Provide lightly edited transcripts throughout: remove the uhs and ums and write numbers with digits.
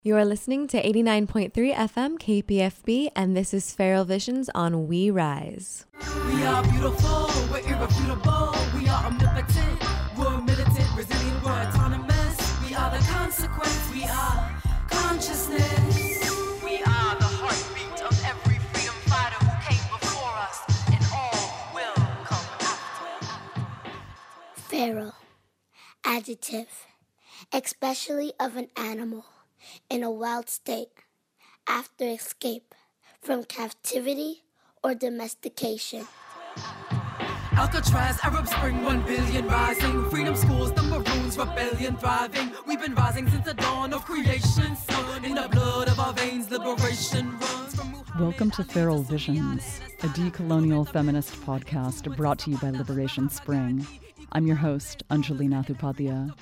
You are listening to 89.3 FM KPFB, and this is Feral Visions on We Rise. We are beautiful, we're irrefutable, we are omnipotent, we're militant, resilient, we're autonomous, we are the consequence, we are consciousness. We are the heartbeat of every freedom fighter who came before us, and all will come after. Feral, adjective, especially of an animal in a wild state after escape from captivity or domestication. Alcatraz, Arab Spring, 1 billion rising, freedom schools, the Maroons, rebellion thriving. We've been rising since the dawn of creation, sun in the blood of our veins, liberation runs from Muhammad. Welcome to Feral Visions, a decolonial feminist podcast brought to you by Liberation Spring. I'm your host, Anjali Nathupathia.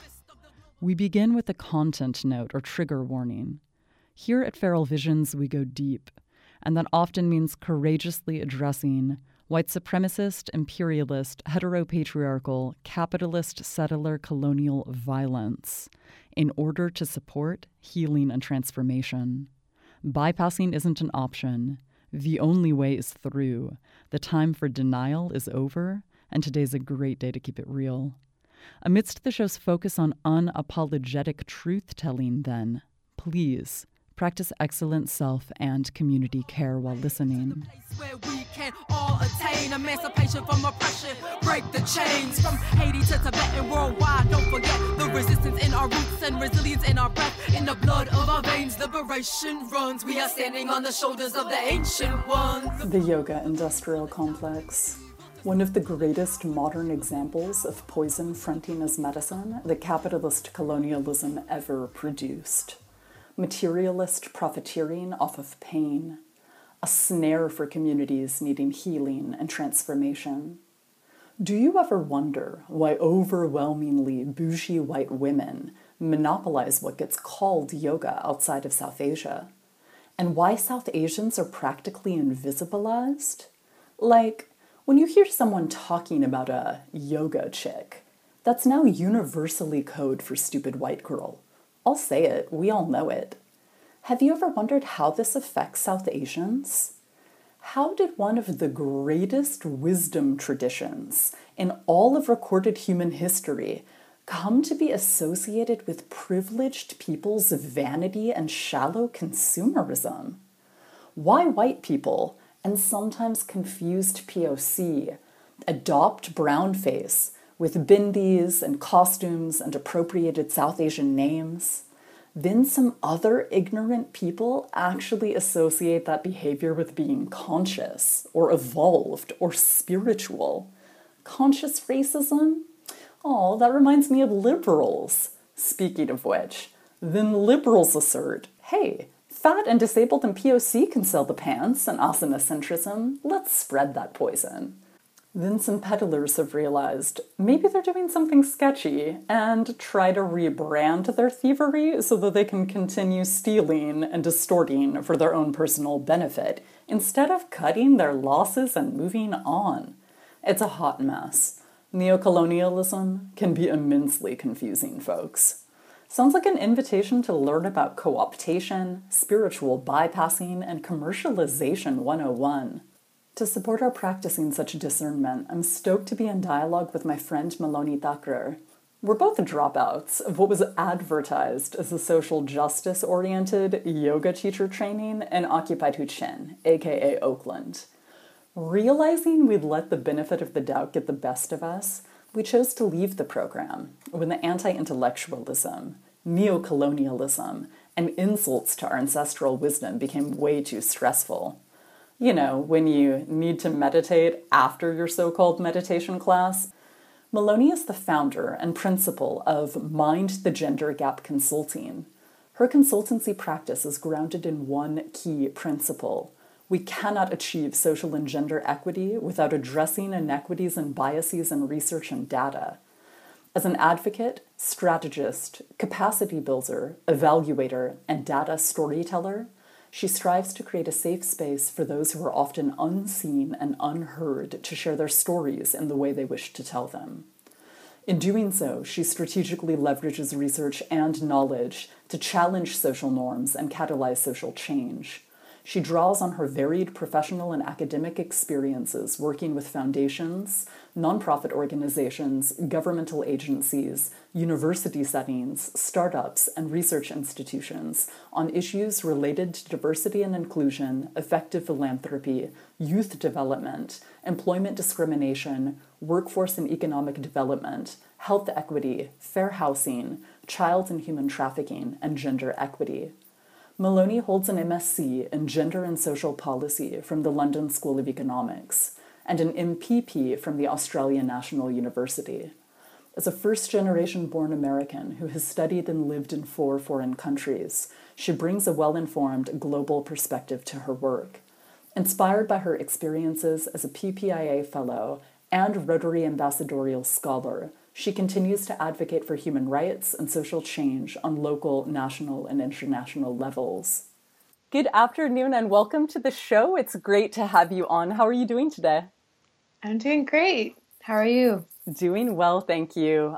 We begin with a content note or trigger warning. Here at Feral Visions, we go deep, and that often means courageously addressing white supremacist, imperialist, heteropatriarchal, capitalist, settler, colonial violence in order to support healing and transformation. Bypassing isn't an option. The only way is through. The time for denial is over, and today's a great day to keep it real. Amidst the show's focus on unapologetic truth-telling, then, please practice excellent self and community care while listening. Where we can all attain emancipation from oppression, break the chains from Haiti to Tibet and worldwide. Don't forget the resistance in our roots and resilience in our breath, in the blood of our veins. Liberation runs. We are standing on the shoulders of the ancient ones. The yoga industrial complex. One of the greatest modern examples of poison fronting as medicine that capitalist colonialism ever produced. Materialist profiteering off of pain. A snare for communities needing healing and transformation. Do you ever wonder why overwhelmingly bougie white women monopolize what gets called yoga outside of South Asia? And why South Asians are practically invisibilized? Like, when you hear someone talking about a yoga chick, that's now universally code for stupid white girl. I'll say it, we all know it. Have you ever wondered how this affects South Asians? How did one of the greatest wisdom traditions in all of recorded human history come to be associated with privileged people's vanity and shallow consumerism? Why white people, and sometimes confused POC, adopt brownface with bindis and costumes and appropriated South Asian names? Then some other ignorant people actually associate that behavior with being conscious or evolved or spiritual. Conscious racism? Oh, that reminds me of liberals. Speaking of which, then liberals assert, hey, fat and disabled and POC can sell the pants and asana centrism. Let's spread that poison. Then some peddlers have realized maybe they're doing something sketchy and try to rebrand their thievery so that they can continue stealing and distorting for their own personal benefit instead of cutting their losses and moving on. It's a hot mess. Neocolonialism can be immensely confusing, folks. Sounds like an invitation to learn about co-optation, spiritual bypassing, and commercialization 101. To support our practicing such discernment, I'm stoked to be in dialogue with my friend Maloney Thakrar. We're both dropouts of what was advertised as a social justice-oriented yoga teacher training in Occupied Huichin, aka Oakland. Realizing we'd let the benefit of the doubt get the best of us, we chose to leave the program when the anti-intellectualism, neocolonialism, and insults to our ancestral wisdom became way too stressful. You know, when you need to meditate after your so-called meditation class. Maloney is the founder and principal of Mind the Gender Gap Consulting. Her consultancy practice is grounded in one key principle. We cannot achieve social and gender equity without addressing inequities and biases in research and data. As an advocate, strategist, capacity builder, evaluator, and data storyteller, she strives to create a safe space for those who are often unseen and unheard to share their stories in the way they wish to tell them. In doing so, she strategically leverages research and knowledge to challenge social norms and catalyze social change. She draws on her varied professional and academic experiences working with foundations, nonprofit organizations, governmental agencies, university settings, startups, and research institutions on issues related to diversity and inclusion, effective philanthropy, youth development, employment discrimination, workforce and economic development, health equity, fair housing, child and human trafficking, and gender equity. Maloney holds an MSc in Gender and Social Policy from the London School of Economics and an MPP from the Australian National University. As a first-generation born American who has studied and lived in 4 foreign countries, she brings a well-informed global perspective to her work. Inspired by her experiences as a PPIA Fellow and Rotary Ambassadorial Scholar, she continues to advocate for human rights and social change on local, national, and international levels. Good afternoon and welcome to the show. It's great to have you on. How are you doing today? I'm doing great. How are you? Doing well, thank you.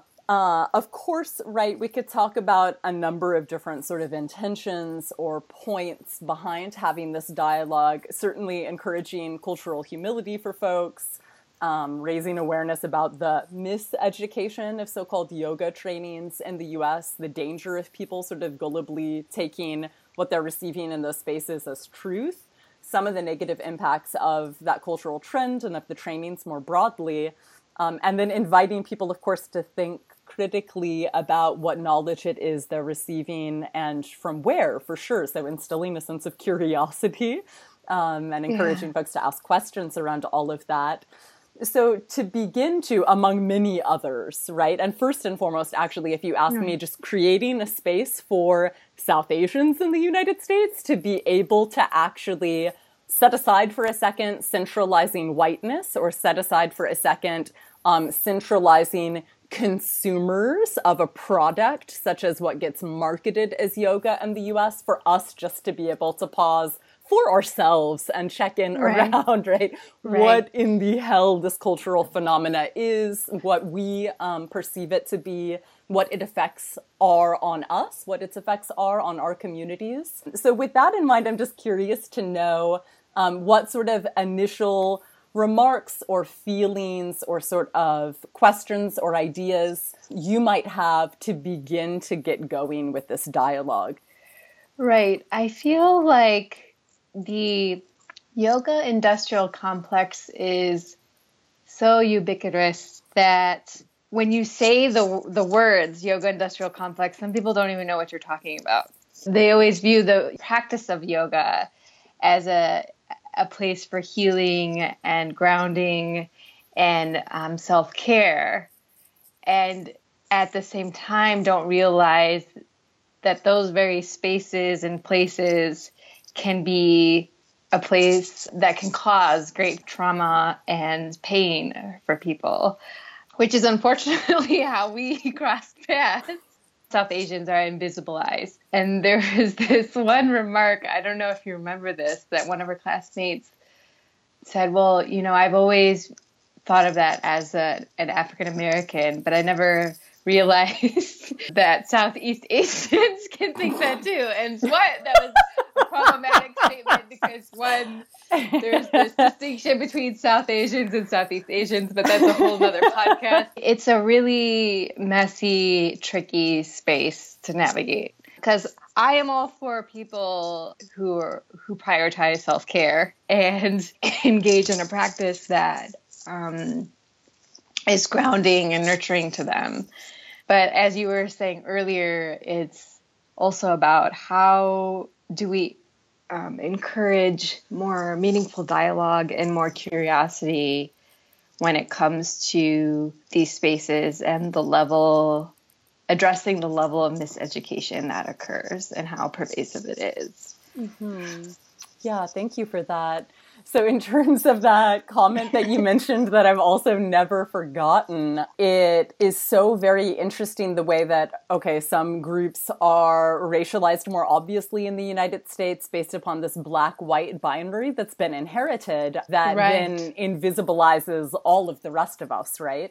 Of course, right, we could talk about a number of different sort of intentions or points behind having this dialogue, certainly encouraging cultural humility for folks, raising awareness about the miseducation of so-called yoga trainings in the U.S., the danger of people sort of gullibly taking what they're receiving in those spaces as truth, some of the negative impacts of that cultural trend and of the trainings more broadly, and then inviting people, of course, to think critically about what knowledge it is they're receiving and from where, for sure. So instilling a sense of curiosity and encouraging folks to ask questions around all of that. So to begin to, among many others, right? And first and foremost, actually, if you ask me, just creating a space for South Asians in the United States to be able to actually set aside for a second centralizing whiteness, or set aside for a second centralizing consumers of a product, such as what gets marketed as yoga in the US, for us just to be able to pause for ourselves and check in around, right? What in the hell this cultural phenomena is, what we perceive it to be, what its effects are on us, what its effects are on our communities. So with that in mind, I'm just curious to know what sort of initial remarks or feelings or sort of questions or ideas you might have to begin to get going with this dialogue. Right. I feel like the yoga industrial complex is so ubiquitous that when you say the words yoga industrial complex, some people don't even know what you're talking about. They always view the practice of yoga as a place for healing and grounding and self-care, and at the same time don't realize that those very spaces and places can be a place that can cause great trauma and pain for people, which is unfortunately how we cross paths. South Asians are invisibilized. And there was this one remark, I don't know if you remember this, that one of her classmates said, well, you know, I've always thought of that as an African American, but I never realized that Southeast Asians can think that too. And that was a problematic statement because one, there's this distinction between South Asians and Southeast Asians, but that's a whole other podcast. It's a really messy, tricky space to navigate because I am all for people who prioritize self-care and engage in a practice that is grounding and nurturing to them. But as you were saying earlier, it's also about how do we encourage more meaningful dialogue and more curiosity when it comes to these spaces and addressing the level of miseducation that occurs and how pervasive it is. Mm-hmm. Yeah, thank you for that. So in terms of that comment that you mentioned that I've also never forgotten, it is so very interesting the way that, okay, some groups are racialized more obviously in the United States based upon this black-white binary that's been inherited that then invisibilizes all of the rest of us, right?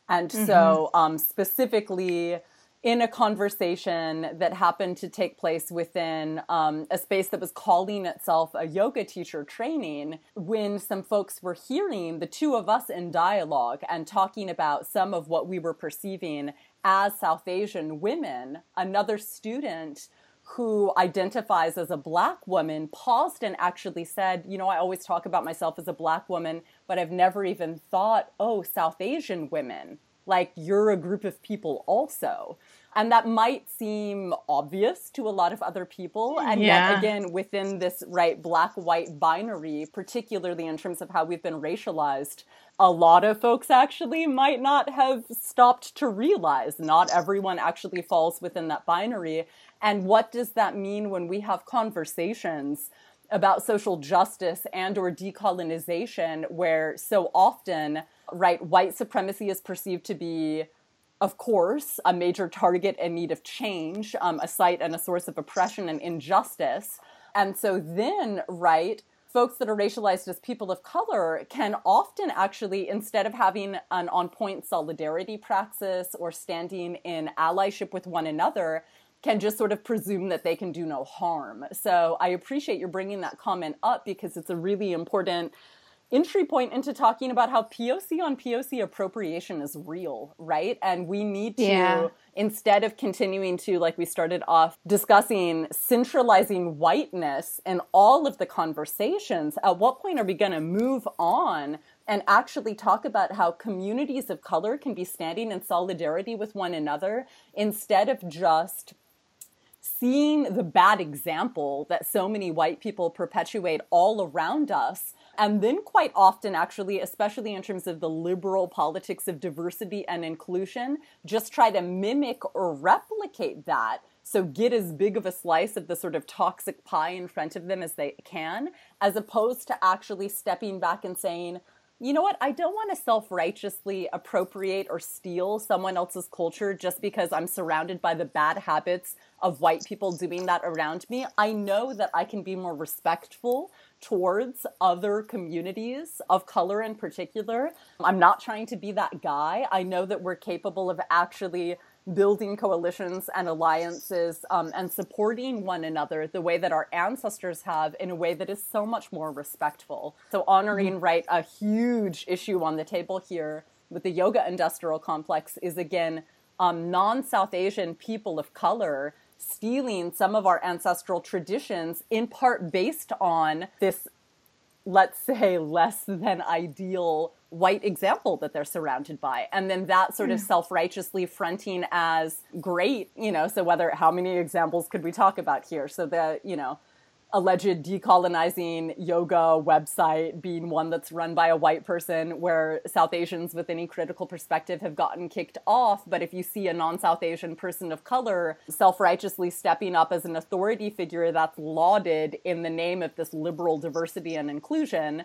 And so specifically in a conversation that happened to take place within a space that was calling itself a yoga teacher training, when some folks were hearing the two of us in dialogue and talking about some of what we were perceiving as South Asian women, another student who identifies as a Black woman paused and actually said, you know, I always talk about myself as a Black woman, but I've never even thought, oh, South Asian women, like you're a group of people also. And that might seem obvious to a lot of other people. And yet, again, within this Black-white binary, particularly in terms of how we've been racialized, a lot of folks actually might not have stopped to realize not everyone actually falls within that binary. And what does that mean when we have conversations about social justice and or decolonization, where so often, white supremacy is perceived to be, of course, a major target in need of change, a site and a source of oppression and injustice. And so then, folks that are racialized as people of color can often actually, instead of having an on-point solidarity praxis or standing in allyship with one another, can just sort of presume that they can do no harm. So I appreciate you bringing that comment up, because it's a really important entry point into talking about how POC on POC appropriation is real, right? And we need to, instead of continuing to, like we started off discussing, centralizing whiteness in all of the conversations, at what point are we going to move on and actually talk about how communities of color can be standing in solidarity with one another, instead of just seeing the bad example that so many white people perpetuate all around us. And then quite often, actually, especially in terms of the liberal politics of diversity and inclusion, just try to mimic or replicate that. So get as big of a slice of the sort of toxic pie in front of them as they can, as opposed to actually stepping back and saying, you know what, I don't want to self-righteously appropriate or steal someone else's culture just because I'm surrounded by the bad habits of white people doing that around me. I know that I can be more respectful towards other communities of color in particular. I'm not trying to be that guy. I know that we're capable of actually building coalitions and alliances and supporting one another the way that our ancestors have, in a way that is so much more respectful. So honoring, a huge issue on the table here with the yoga industrial complex is, again, non-South Asian people of color stealing some of our ancestral traditions, in part based on this, let's say, less than ideal white example that they're surrounded by. And then that sort of self-righteously fronting as great, so how many examples could we talk about here? So the, alleged decolonizing yoga website being one that's run by a white person, where South Asians with any critical perspective have gotten kicked off. But if you see a non-South Asian person of color self-righteously stepping up as an authority figure, that's lauded in the name of this liberal diversity and inclusion,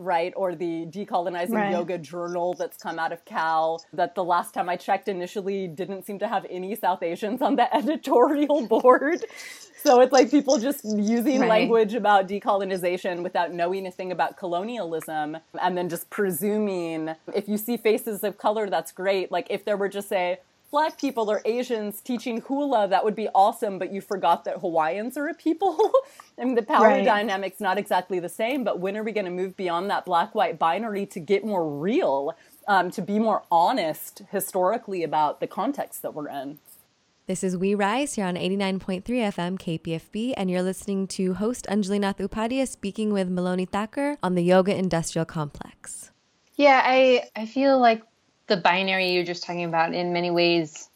or the decolonizing yoga journal that's come out of Cal, that the last time I checked initially didn't seem to have any South Asians on the editorial board. So it's like people just using language about decolonization without knowing a thing about colonialism, and then just presuming if you see faces of color, that's great. Like if there were just, say, Black people or Asians teaching hula, that would be awesome, but you forgot that Hawaiians are a people. I mean, the power dynamic's not exactly the same, but when are we going to move beyond that Black-white binary to get more real, to be more honest historically about the context that we're in? This is We Rise here on 89.3 FM KPFB, and you're listening to host Anjali Nath Upadhyay speaking with Maloney Thakur on the Yoga Industrial Complex. Yeah, I feel like the binary you're just talking about in many ways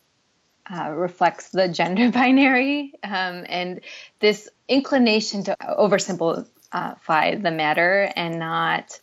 reflects the gender binary, and this inclination to oversimplify the matter and not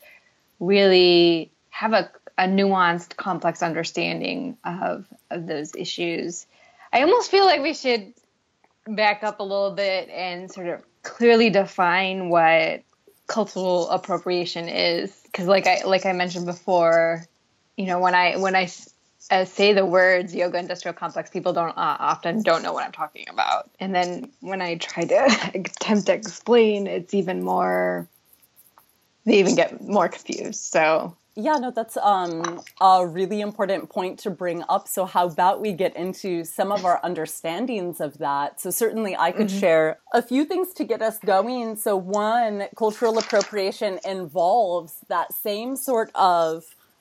really have a nuanced, complex understanding of those issues. I almost feel like we should back up a little bit and sort of clearly define what cultural appropriation is, because like I mentioned before, when I say the words yoga industrial complex, people often don't know what I'm talking about, and then when I try to attempt to explain, they even get more confused. So Yeah, no, that's a really important point to bring up. So how about we get into some of our understandings of that? So certainly I could share a few things to get us going. So one, cultural appropriation involves that same sort of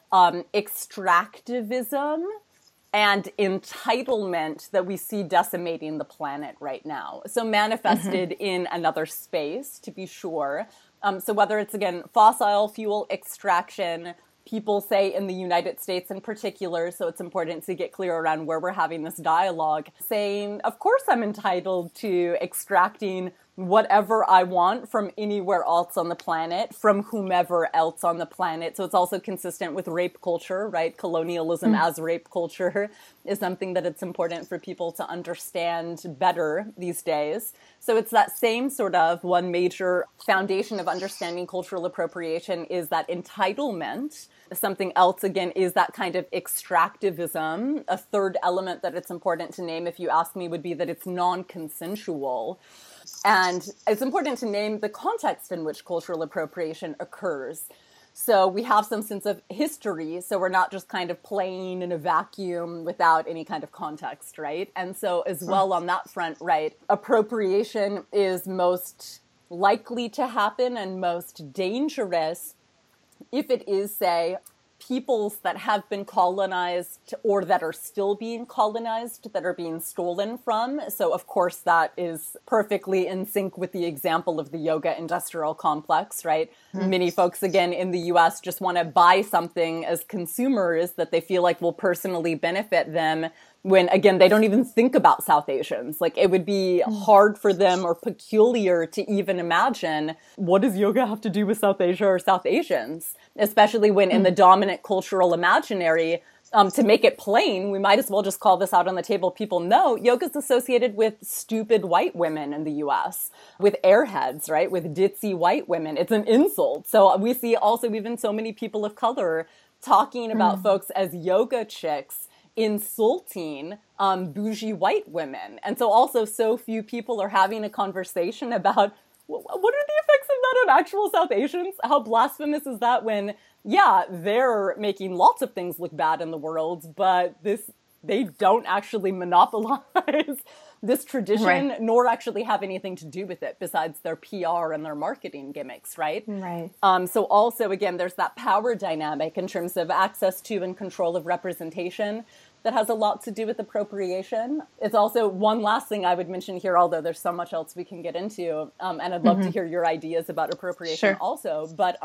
extractivism and entitlement that we see decimating the planet right now. So manifested in another space, to be sure. So whether it's, again, fossil fuel extraction, people say in the United States in particular, so it's important to get clear around where we're having this dialogue, saying, of course I'm entitled to extracting whatever I want from anywhere else on the planet, from whomever else on the planet. So it's also consistent with rape culture, right? Colonialism as rape culture is something that it's important for people to understand better these days. So it's that same sort of one major foundation of understanding cultural appropriation is that entitlement. Something else, again, is that kind of extractivism. A third element that it's important to name, if you ask me, would be that it's non-consensual. And it's important to name the context in which cultural appropriation occurs. So we have some sense of history, so we're not just kind of playing in a vacuum without any kind of context, right? And so as well on that front, right, appropriation is most likely to happen and most dangerous if it is, say, peoples that have been colonized or that are still being colonized, that are being stolen from. So, of course, that is perfectly in sync with the example of the yoga industrial complex, right? Many folks, again, in the U.S. just want to buy something as consumers that they feel like will personally benefit them when, again, they don't even think about South Asians. Like, it would be hard for them or peculiar to even imagine, what does yoga have to do with South Asia or South Asians? Especially when in the dominant cultural imaginary, to make it plain, we might as well just call this out on the table. People know yoga is associated with stupid white women in the U.S., with airheads, right? With ditzy white women. It's an insult. So we see also even so many people of color talking about folks as yoga chicks, insulting bougie white women. And so also so few people are having a conversation about what are the effects of that on actual South Asians? How blasphemous is that when, yeah, they're making lots of things look bad in the world, but they don't actually monopolize this tradition, nor actually have anything to do with it besides their PR and their marketing gimmicks, right? Right. So also, again, there's that power dynamic in terms of access to and control of representation that has a lot to do with appropriation. It's also one last thing I would mention here, although there's so much else we can get into, and I'd love to hear your ideas about appropriation also, but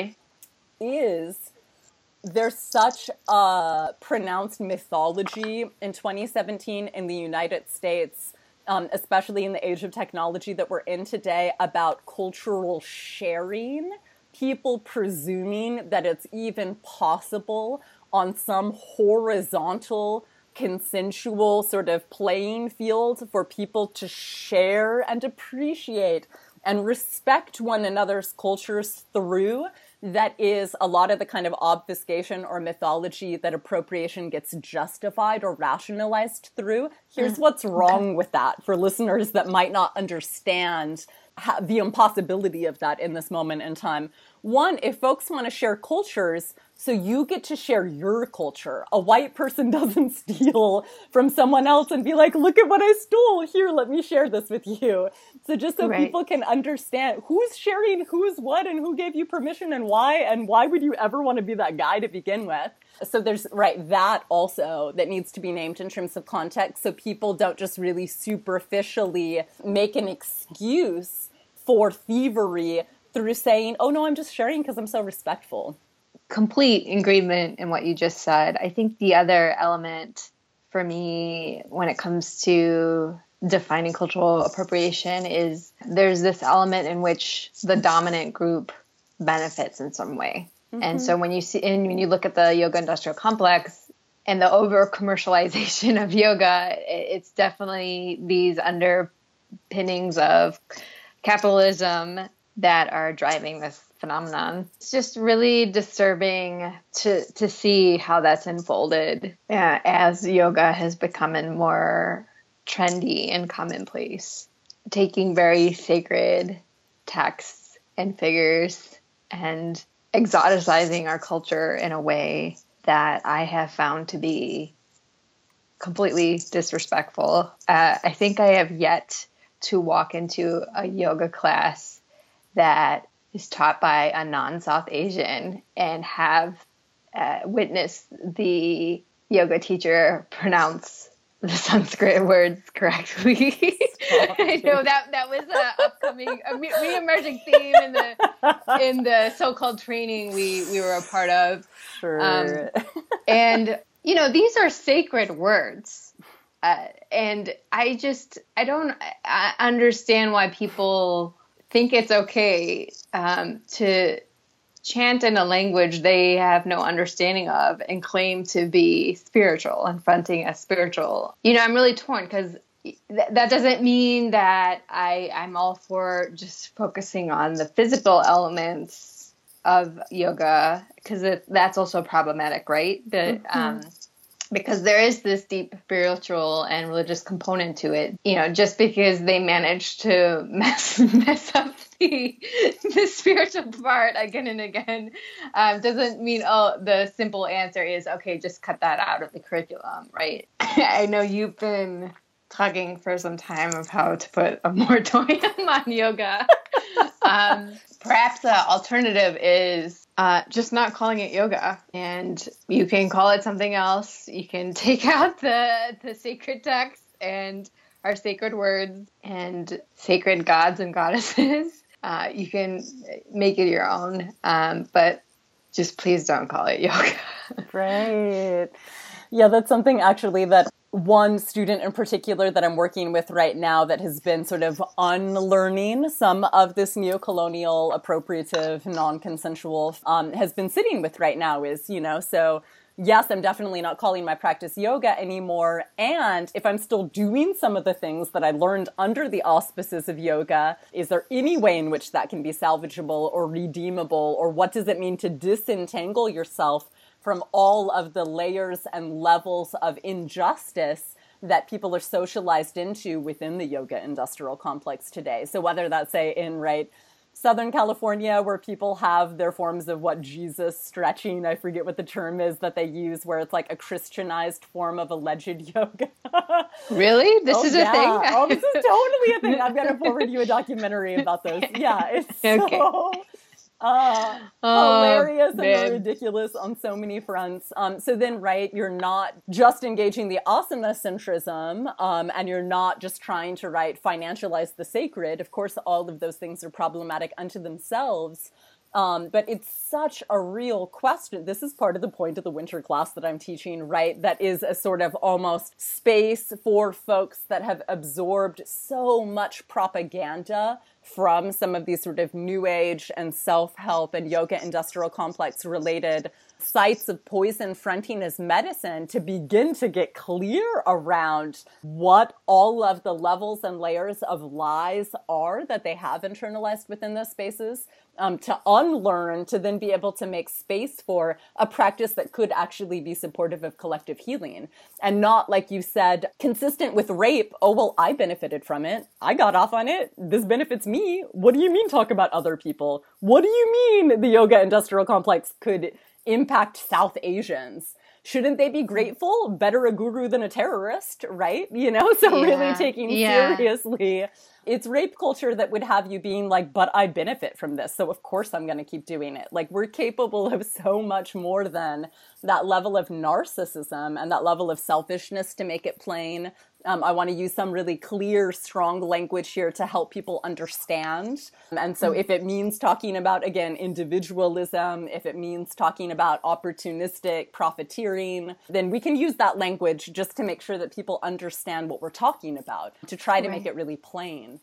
there's such a pronounced mythology in 2017 in the United States, especially in the age of technology that we're in today, about cultural sharing, people presuming that it's even possible on some horizontal, consensual sort of playing field for people to share and appreciate and respect one another's cultures through. That is a lot of the kind of obfuscation or mythology that appropriation gets justified or rationalized through. Here's what's wrong with that for listeners that might not understand the impossibility of that in this moment in time. One, if folks want to share cultures, so you get to share your culture. A white person doesn't steal from someone else and be like, look at what I stole. Here, let me share this with you. So just so people can understand who's sharing who's what and who gave you permission and why would you ever want to be that guy to begin with? So there's, that also that needs to be named in terms of context, so people don't just really superficially make an excuse for thievery through saying, oh no, I'm just sharing because I'm so respectful. Complete agreement in what you just said. I think the other element for me when it comes to defining cultural appropriation is there's this element in which the dominant group benefits in some way. And so when you look at the yoga industrial complex and the over commercialization of yoga, it's definitely these underpinnings of capitalism that are driving this phenomenon. It's just really disturbing to see how that's unfolded as yoga has become more trendy and commonplace, taking very sacred texts and figures and exoticizing our culture in a way that I have found to be completely disrespectful. I think I have yet to walk into a yoga class that is taught by a non-South Asian and have witnessed the yoga teacher pronounce the Sanskrit words correctly. I know that was an upcoming re-emerging theme in the so-called training we were a part of. Sure. And these are sacred words, and I don't understand why people think it's okay to chant in a language they have no understanding of and claim to be spiritual and fronting as spiritual. I'm really torn because that doesn't mean that I'm all for just focusing on the physical elements of yoga, because that's also problematic, right? But because there is this deep spiritual and religious component to it. Just because they managed to mess up the spiritual part again and again doesn't mean, the simple answer is, okay, just cut that out of the curriculum, right? I know you've been talking for some time of how to put a moratorium on yoga. Perhaps the alternative is just not calling it yoga, and you can call it something else. You can take out the sacred texts and our sacred words and sacred gods and goddesses. You can make it your own, but just please don't call it yoga. Right. Yeah, that's something actually that one student in particular that I'm working with right now that has been sort of unlearning some of this neo-colonial, appropriative, non-consensual has been sitting with right now is, so yes, I'm definitely not calling my practice yoga anymore. And if I'm still doing some of the things that I learned under the auspices of yoga, is there any way in which that can be salvageable or redeemable? Or what does it mean to disentangle yourself from all of the layers and levels of injustice that people are socialized into within the yoga industrial complex today? So whether that's, say, in Southern California, where people have their forms of Jesus stretching, I forget what the term is that they use, where it's like a Christianized form of alleged yoga. Really? This is a thing? Oh, this is totally a thing. I'm going to forward you a documentary about this. Yeah, it's okay. Hilarious and ridiculous on so many fronts. So then, you're not just engaging the asana centrism, and you're not just trying to financialize the sacred. Of course, all of those things are problematic unto themselves. But it's such a real question. This is part of the point of the winter class that I'm teaching, that is a sort of almost space for folks that have absorbed so much propaganda from some of these sort of new age and self-help and yoga industrial complex related sites of poison fronting as medicine to begin to get clear around what all of the levels and layers of lies are that they have internalized within those spaces, to unlearn, to then be able to make space for a practice that could actually be supportive of collective healing. And not, like you said, consistent with rape. Oh, well, I benefited from it. I got off on it. This benefits me. What do you mean talk about other people? What do you mean the yoga industrial complex could impact South Asians? Shouldn't they be grateful? Better a guru than a terrorist, right? So really taking seriously, it's rape culture that would have you being but I benefit from this, so of course I'm going to keep doing it. We're capable of so much more than that level of narcissism and that level of selfishness, to make it plain. I want to use some really clear, strong language here to help people understand. And so if it means talking about, again, individualism, if it means talking about opportunistic profiteering, then we can use that language just to make sure that people understand what we're talking about, to try to make it really plain.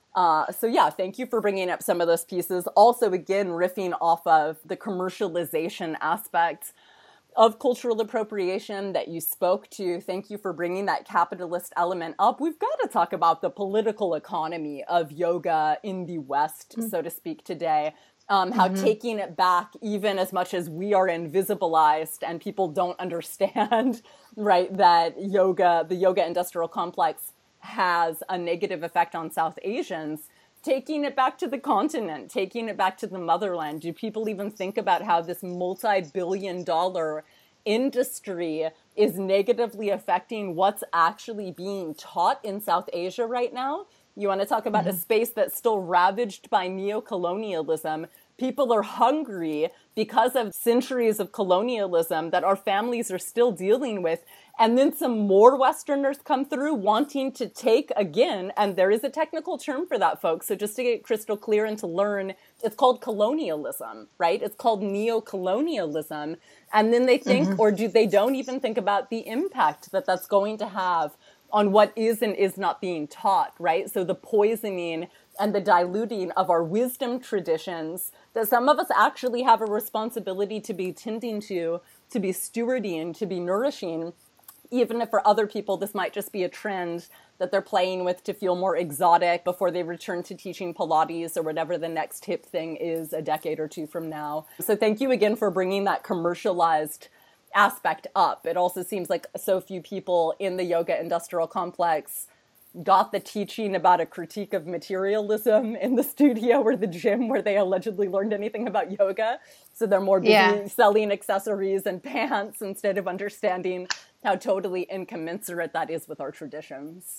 Thank you for bringing up some of those pieces. Also, again, riffing off of the commercialization aspect of cultural appropriation that you spoke to. Thank you for bringing that capitalist element up. We've got to talk about the political economy of yoga in the West, so to speak, today. How taking it back, even as much as we are invisibilized and people don't understand, that the yoga industrial complex has a negative effect on South Asians, taking it back to the continent, taking it back to the motherland. Do people even think about how this multi-billion-dollar industry is negatively affecting what's actually being taught in South Asia right now? You want to talk about a space that's still ravaged by neocolonialism. People are hungry because of centuries of colonialism that our families are still dealing with. And then some more Westerners come through wanting to take again, and there is a technical term for that, folks. So just to get crystal clear and to learn, it's called colonialism, right? It's called neocolonialism. And then they think, or they don't even think about the impact that that's going to have on what is and is not being taught, right? So the poisoning and the diluting of our wisdom traditions that some of us actually have a responsibility to be tending to be stewarding, to be nourishing, even if for other people this might just be a trend that they're playing with to feel more exotic before they return to teaching Pilates or whatever the next hip thing is a decade or two from now. So thank you again for bringing that commercialized aspect up. It also seems like so few people in the yoga industrial complex got the teaching about a critique of materialism in the studio or the gym where they allegedly learned anything about yoga. So they're more busy selling accessories and pants instead of understanding how totally incommensurate that is with our traditions.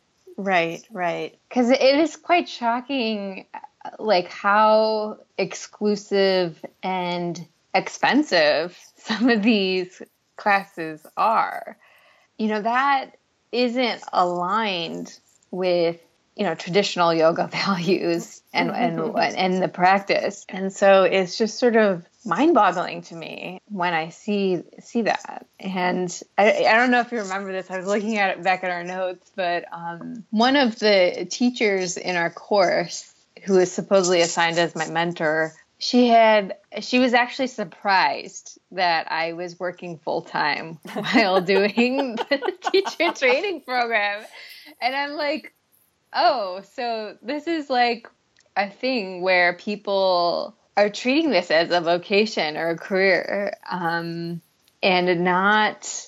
Right. Because it is quite shocking, like how exclusive and expensive some of these classes are. You know, that isn't aligned with, you know, traditional yoga values and the practice. And so it's just sort of mind-boggling to me when I see that. And I don't know if you remember this. I was looking at it back at our notes, but one of the teachers in our course, who is supposedly assigned as my mentor, she was actually surprised that I was working full-time while doing the teacher training program. And I'm like, oh, so this is like a thing where people are treating this as a vocation or a career, and not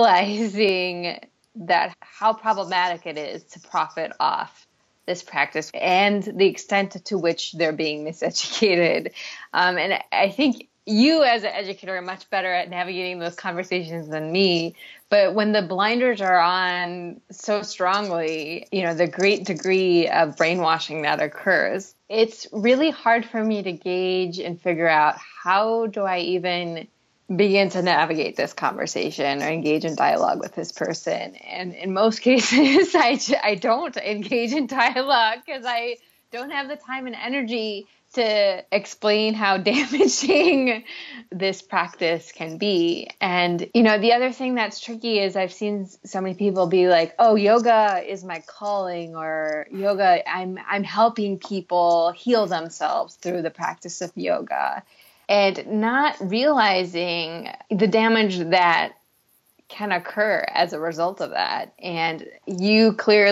realizing that how problematic it is to profit off this practice and the extent to which they're being miseducated. And I think you as an educator are much better at navigating those conversations than me. But when the blinders are on so strongly, you know, the great degree of brainwashing that occurs, it's really hard for me to gauge and figure out how do I even begin to navigate this conversation or engage in dialogue with this person. And in most cases, I don't engage in dialogue because I don't have the time and energy to explain how damaging this practice can be. And, you know, the other thing that's tricky is I've seen so many people be like, oh, yoga is my calling, or yoga, I'm helping people heal themselves through the practice of yoga. And not realizing the damage that can occur as a result of that. And we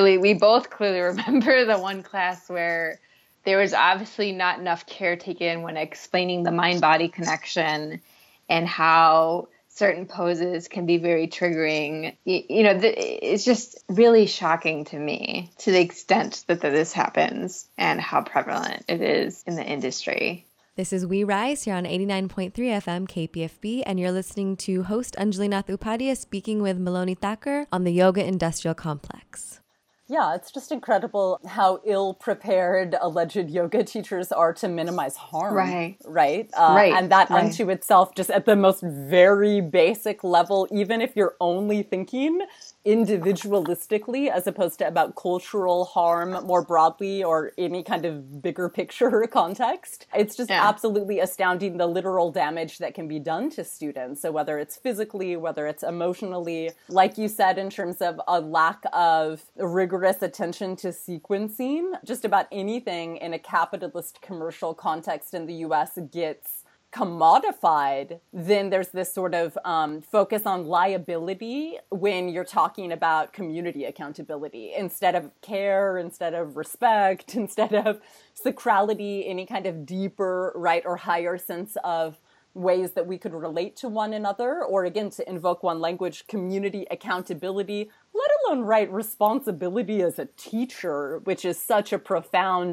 both clearly remember the one class where there was obviously not enough care taken when explaining the mind-body connection and how certain poses can be very triggering. You know, it's just really shocking to me to the extent that this happens and how prevalent it is in the industry. This is We Rise here on 89.3 FM KPFB, and you're listening to host Anjali Nath Upadhyay speaking with Maloney Thakur on the Yoga Industrial Complex. Yeah, it's just incredible how ill-prepared alleged yoga teachers are to minimize harm. Right. And that unto itself, just at the most very basic level, even if you're only thinking individualistically as opposed to about cultural harm more broadly or any kind of bigger picture context, it's just absolutely astounding the literal damage that can be done to students. So whether it's physically, whether it's emotionally, like you said, in terms of a lack of rigorous attention to sequencing, just about anything in a capitalist commercial context in the US gets commodified, then there's this sort of focus on liability when you're talking about community accountability instead of care, instead of respect, instead of sacrality, any kind of deeper, right, or higher sense of ways that we could relate to one another, or again, to invoke one language, community accountability, let alone, right, responsibility as a teacher, which is such a profound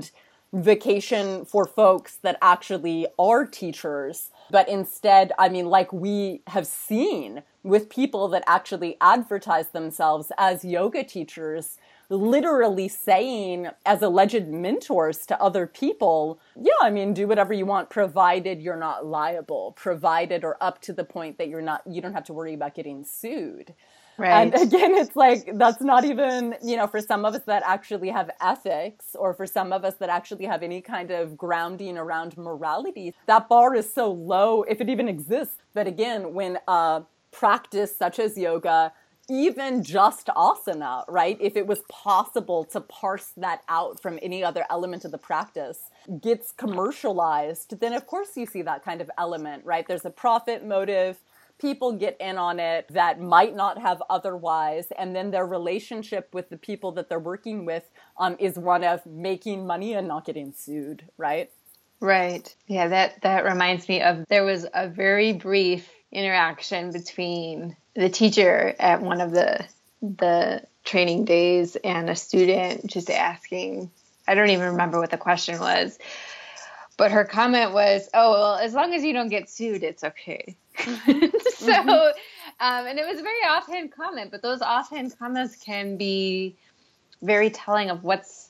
vacation for folks that actually are teachers. But instead, I mean, like we have seen with people that actually advertise themselves as yoga teachers, literally saying as alleged mentors to other people, yeah, I mean, do whatever you want, provided you're not liable, provided or up to the point that you don't have to worry about getting sued. Right. And again, it's like, that's not even, for some of us that actually have ethics, or for some of us that actually have any kind of grounding around morality, that bar is so low, if it even exists, that again, when a practice such as yoga, even just asana, right? If it was possible to parse that out from any other element of the practice, gets commercialized, then of course you see that kind of element, right? There's a profit motive. People get in on it that might not have otherwise, and then their relationship with the people that they're working with is one of making money and not getting sued, right? Right. Yeah, that reminds me of, there was a very brief interaction between the teacher at one of the training days and a student just asking, I don't even remember what the question was, but her comment was, oh, well, as long as you don't get sued, it's okay. So, and it was a very offhand comment, but those offhand comments can be very telling of what's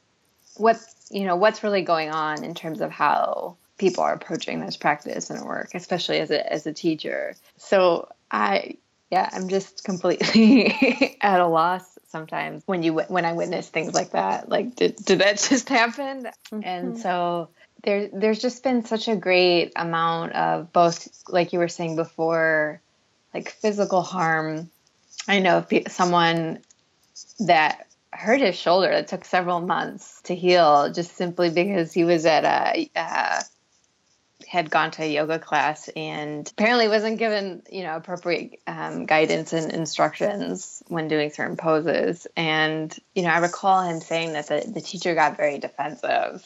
really going on in terms of how people are approaching this practice and work, especially as a teacher. So I'm just completely at a loss sometimes when I witness things like that. Like, did that just happen? Mm-hmm. And so there's just been such a great amount of both, like you were saying before, like physical harm. I know someone that hurt his shoulder that took several months to heal, just simply because he was at had gone to a yoga class and apparently wasn't given, appropriate guidance and instructions when doing certain poses. And, I recall him saying that the teacher got very defensive,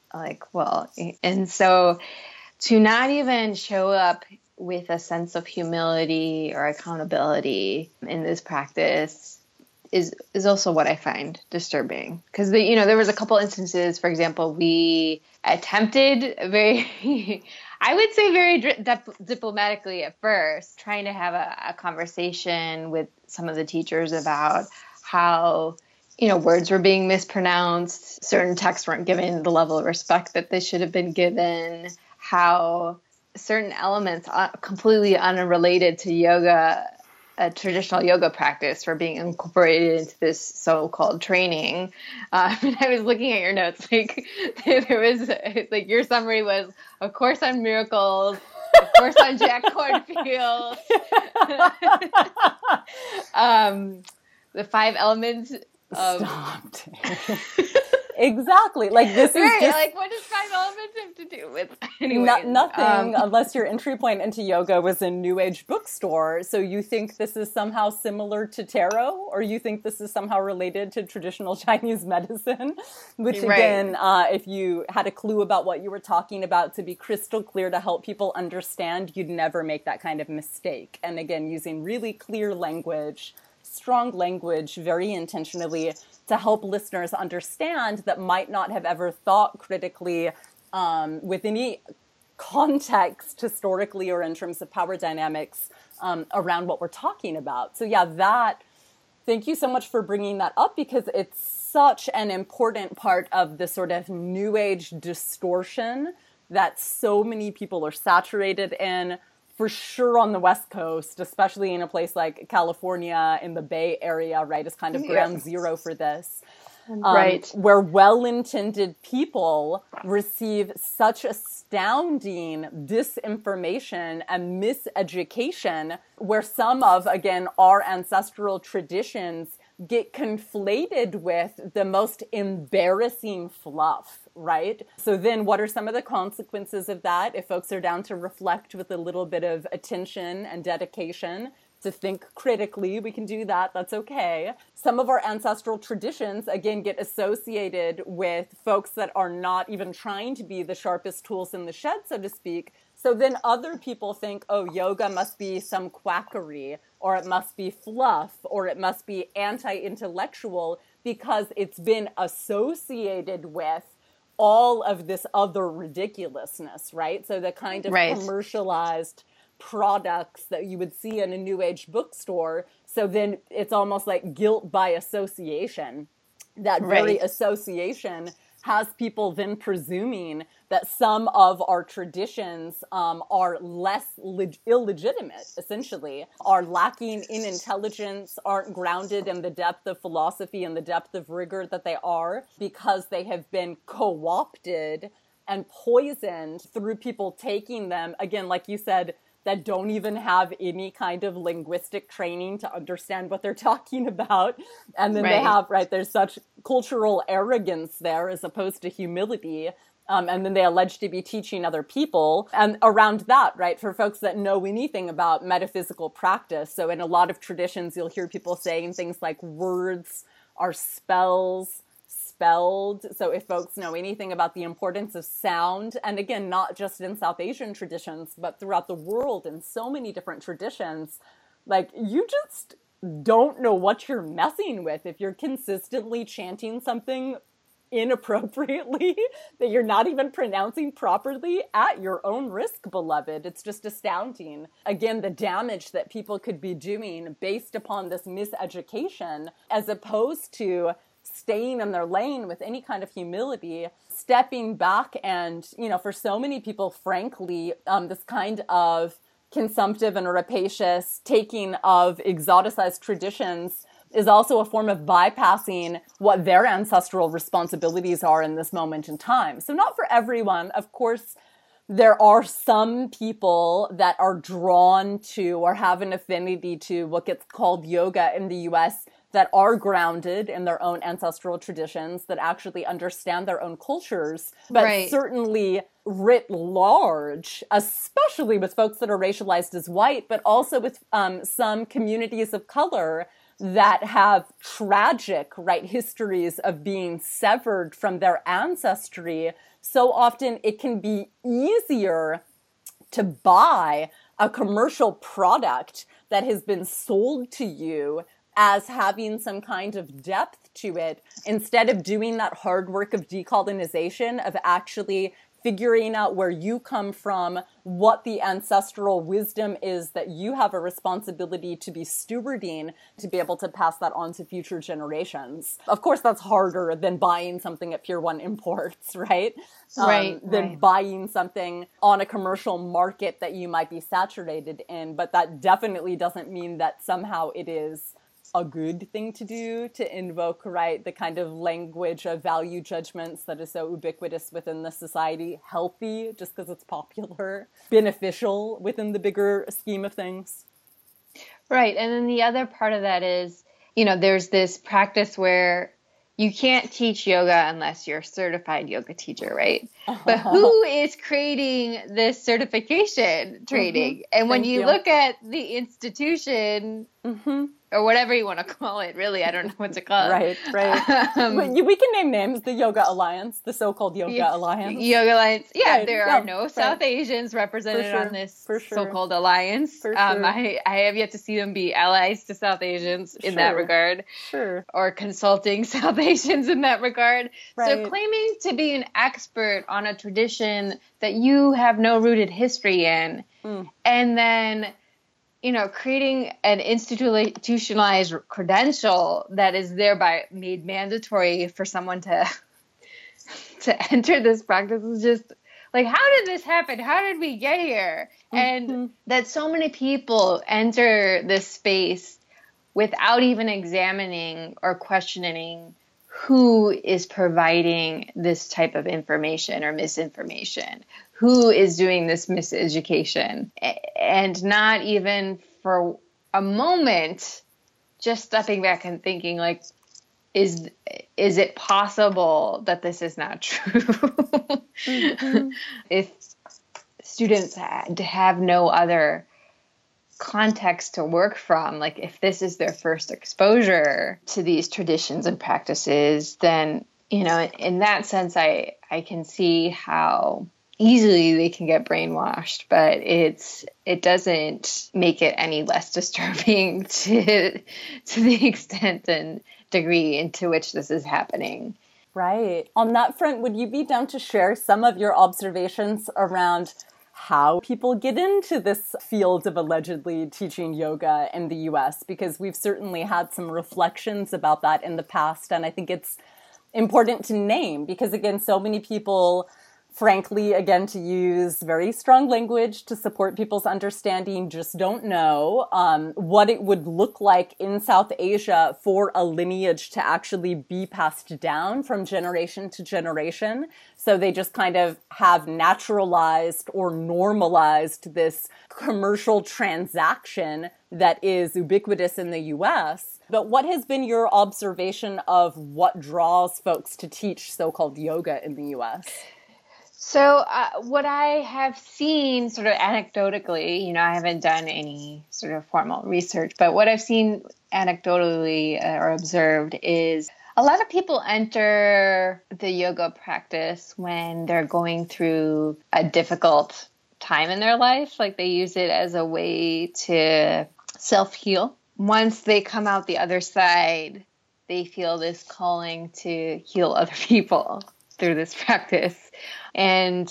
and so to not even show up with a sense of humility or accountability in this practice is also what I find disturbing. Because there was a couple instances, for example, we attempted very diplomatically at first, trying to have a conversation with some of the teachers about how, words were being mispronounced, certain texts weren't given the level of respect that they should have been given, how certain elements completely unrelated to yoga, a traditional yoga practice, were being incorporated into this so-called training. And I was looking at your notes, there was your summary was, of course, on miracles, of course, on Jack Cornfield, the 5 elements of. Stop. Exactly. This is right, just... what does 5 elements have to do with anyway? Nothing, unless your entry point into yoga was a New Age bookstore. So you think this is somehow similar to tarot, or you think this is somehow related to traditional Chinese medicine? Which again, if you had a clue about what you were talking about, to be crystal clear to help people understand, you'd never make that kind of mistake. And again, using really clear language, strong language, very intentionally, to help listeners understand that might not have ever thought critically with any context historically or in terms of power dynamics around what we're talking about. So thank you so much for bringing that up, because it's such an important part of the sort of New Age distortion that so many people are saturated in, for sure on the West Coast, especially in a place like California, in the Bay Area, right, is kind of ground zero for this. Right. Where well-intended people receive such astounding disinformation and miseducation, where some of, again, our ancestral traditions get conflated with the most embarrassing fluff, right? So then what are some of the consequences of that? If folks are down to reflect with a little bit of attention and dedication, to think critically, we can do that. That's okay. Some of our ancestral traditions, again, get associated with folks that are not even trying to be the sharpest tools in the shed, so to speak. So then other people think, oh, yoga must be some quackery, or it must be fluff, or it must be anti-intellectual, because it's been associated with all of this other ridiculousness, right? So the kind of Right. commercialized products that you would see in a New Age bookstore. So then it's almost like guilt by association. That very Right. association has people then presuming that some of our traditions are less illegitimate, essentially, are lacking in intelligence, aren't grounded in the depth of philosophy and the depth of rigor that they are, because they have been co-opted and poisoned through people taking them, again, like you said, that don't even have any kind of linguistic training to understand what they're talking about. And then they Right. have, right, there's such cultural arrogance there as opposed to humility. And then they allege to be teaching other people. And around that, right, for folks that know anything about metaphysical practice, so in a lot of traditions, you'll hear people saying things like words are spells, spelled. So if folks know anything about the importance of sound, and again, not just in South Asian traditions, but throughout the world in so many different traditions, like you just don't know what you're messing with if you're consistently chanting something inappropriately that you're not even pronouncing properly at your own risk, beloved. It's just astounding. Again, the damage that people could be doing based upon this miseducation, as opposed to staying in their lane with any kind of humility, stepping back and, you know, for so many people, frankly, this kind of consumptive and rapacious taking of exoticized traditions is also a form of bypassing what their ancestral responsibilities are in this moment in time. So not for everyone, of course. There are some people that are drawn to or have an affinity to what gets called yoga in the US that are grounded in their own ancestral traditions, that actually understand their own cultures. But Right. certainly writ large, especially with folks that are racialized as white, but also with some communities of color that have tragic, right, histories of being severed from their ancestry. So often it can be easier to buy a commercial product that has been sold to you as having some kind of depth to it, instead of doing that hard work of decolonization, of actually figuring out where you come from, what the ancestral wisdom is that you have a responsibility to be stewarding, to be able to pass that on to future generations. Of course, that's harder than buying something at Pier 1 Imports, right? Than buying something on a commercial market that you might be saturated in. But that definitely doesn't mean that somehow it is a good thing to do, to invoke, right, the kind of language of value judgments that is so ubiquitous within the society, healthy just because it's popular, beneficial within the bigger scheme of things. Right. And then the other part of that is, you know, there's this practice where you can't teach yoga unless you're a certified yoga teacher, right? But who is creating this certification training? And when you look at the institution, or whatever you want to call it, really, I don't know what to call it. Right. We can name names. The Yoga Alliance, the so-called Yoga Alliance. Yoga Alliance. Yeah, Right. there are no South Asians represented on this so-called alliance. I have yet to see them be allies to South Asians in that regard. Or consulting South Asians in that regard. Right. So claiming to be an expert on a tradition that you have no rooted history in, and then, you know, creating an institutionalized credential that is thereby made mandatory for someone to enter this practice is just like, how did this happen? How did we get here? And that so many people enter this space without even examining or questioning who is providing this type of information or misinformation, who is doing this miseducation, and not even for a moment just stepping back and thinking, like, is it possible that this is not true? If students have no other context to work from, like if this is their first exposure to these traditions and practices, then, you know, in that sense, I can see how easily they can get brainwashed, but it doesn't make it any less disturbing to the extent and degree into which this is happening. Right. On that front, would you be down to share some of your observations around how people get into this field of allegedly teaching yoga in the US? Because we've certainly had some reflections about that in the past, and I think it's important to name because, again, so many people, frankly, again, to use very strong language to support people's understanding, just don't know what it would look like in South Asia for a lineage to actually be passed down from generation to generation. So they just kind of have naturalized or normalized this commercial transaction that is ubiquitous in the US. But what has been your observation of what draws folks to teach so-called yoga in the US? So what I have seen sort of anecdotally, I haven't done any sort of formal research, but what I've seen anecdotally or observed is a lot of people enter the yoga practice when they're going through a difficult time in their life. Like they use it as a way to self-heal. Once they come out the other side, they feel this calling to heal other people through this practice. And,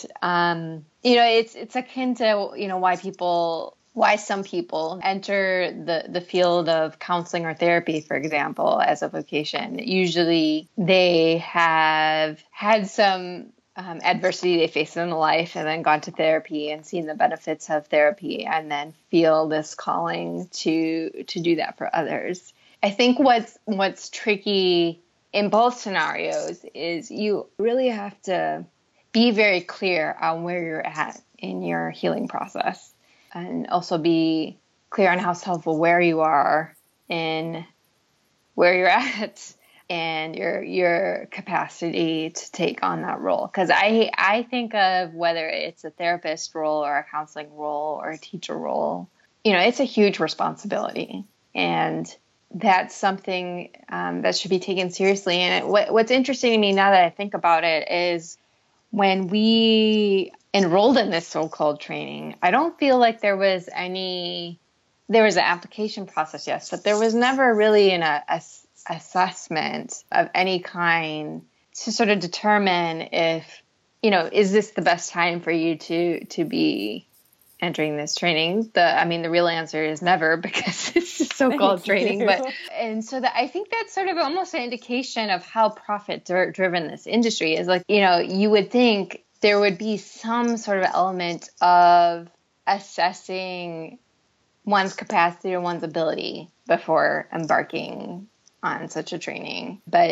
it's akin to, why some people enter the field of counseling or therapy, for example, as a vocation. Usually they have had some adversity they faced in life and then gone to therapy and seen the benefits of therapy and then feel this calling to do that for others. I think what's tricky in both scenarios is you really have to be very clear on where you're at in your healing process and also be clear on how self-aware you are in where you're at and your capacity to take on that role. Because I think of whether it's a therapist role or a counseling role or a teacher role, it's a huge responsibility. And that's something that should be taken seriously. And what's interesting to me now that I think about it is when we enrolled in this so-called training, I don't feel like there was an application process, yes, but there was never really an assessment of any kind to sort of determine if, is this the best time for you to be entering this training? The real answer is never, because it's a so-called training. And so I think that's sort of almost an indication of how profit-driven this industry is. Like, you would think there would be some sort of element of assessing one's capacity or one's ability before embarking on such a training, but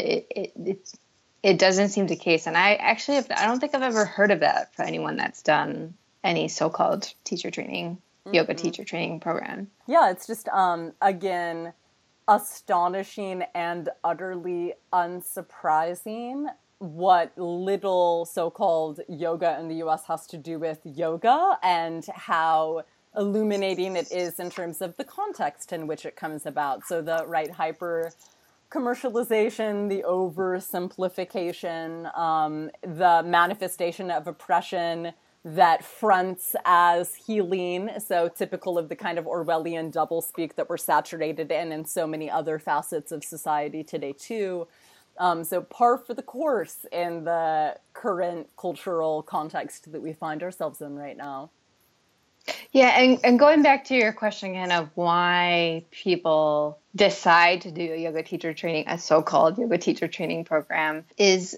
it doesn't seem the case. And I don't think I've ever heard of that for anyone that's done any so-called teacher training, yoga teacher training program. Yeah, it's just, again, astonishing and utterly unsurprising what little so-called yoga in the U.S. has to do with yoga and how illuminating it is in terms of the context in which it comes about. So the hyper commercialization, the oversimplification, the manifestation of oppression that fronts as healing, so typical of the kind of Orwellian doublespeak that we're saturated in so many other facets of society today too. So par for the course in the current cultural context that we find ourselves in right now. Yeah, and going back to your question again of why people decide to do a yoga teacher training, a so-called yoga teacher training program, is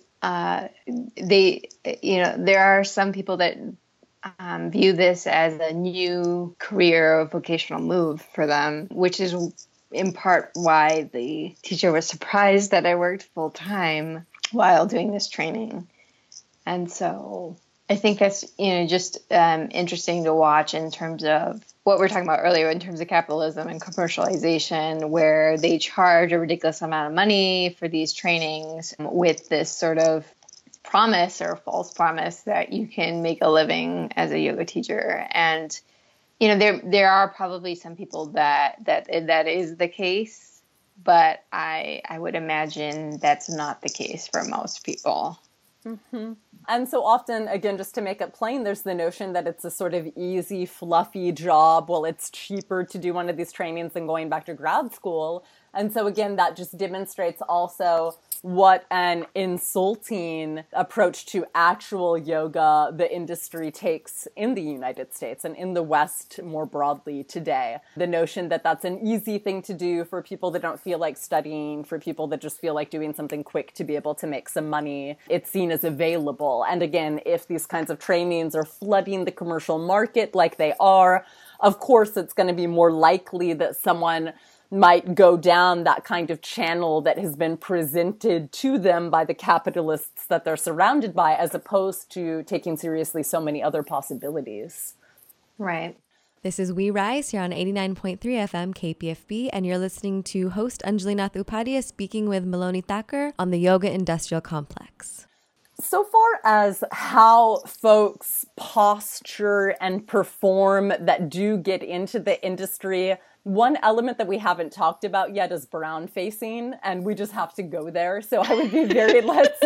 there are some people that view this as a new career or vocational move for them, which is in part why the teacher was surprised that I worked full time while doing this training. And so I think that's, just interesting to watch in terms of what we were talking about earlier in terms of capitalism and commercialization, where they charge a ridiculous amount of money for these trainings with this sort of promise or false promise that you can make a living as a yoga teacher. And, there are probably some people that is the case, but I would imagine that's not the case for most people. Mm-hmm. And so often, again, just to make it plain, there's the notion that it's a sort of easy, fluffy job. Well, it's cheaper to do one of these trainings than going back to grad school. And so again, that just demonstrates also what an insulting approach to actual yoga the industry takes in the United States and in the West more broadly today. The notion that that's an easy thing to do for people that don't feel like studying, for people that just feel like doing something quick to be able to make some money. It's seen as available. And again, if these kinds of trainings are flooding the commercial market like they are, of course, it's going to be more likely that someone might go down that kind of channel that has been presented to them by the capitalists that they're surrounded by, as opposed to taking seriously so many other possibilities. Right. This is We Rise here on 89.3 FM KPFB, and you're listening to host Anjali Nath Upadhyay speaking with Maloney Thakur on the Yoga Industrial Complex. So far as how folks posture and perform that do get into the industry, one element that we haven't talked about yet is brown facing, and we just have to go there. So I would be very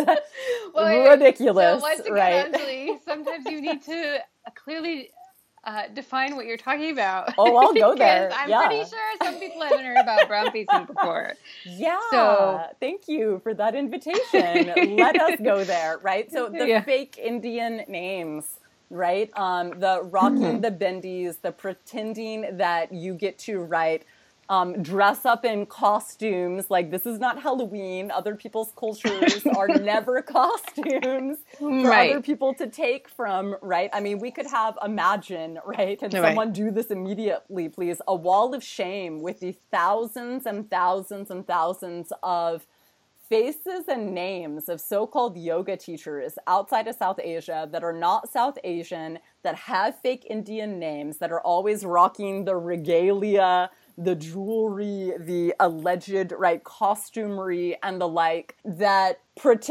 ridiculous, so once again, right? Anjali, sometimes you need to clearly define what you're talking about. Oh, I'll go there. I'm pretty sure some people haven't heard about brown facing before. Yeah. So thank you for that invitation. Let us go there, right? So the fake Indian names, right? The rocking the bendies, the pretending that you get to write, dress up in costumes. Like, this is not Halloween. Other people's cultures are never costumes for other people to take from, right? I mean, we could have, imagine, right? Can someone do this immediately, please? A wall of shame with the thousands and thousands and thousands of faces and names of so-called yoga teachers outside of South Asia that are not South Asian, that have fake Indian names, that are always rocking the regalia, the jewelry, the alleged, right, costumery and the like, that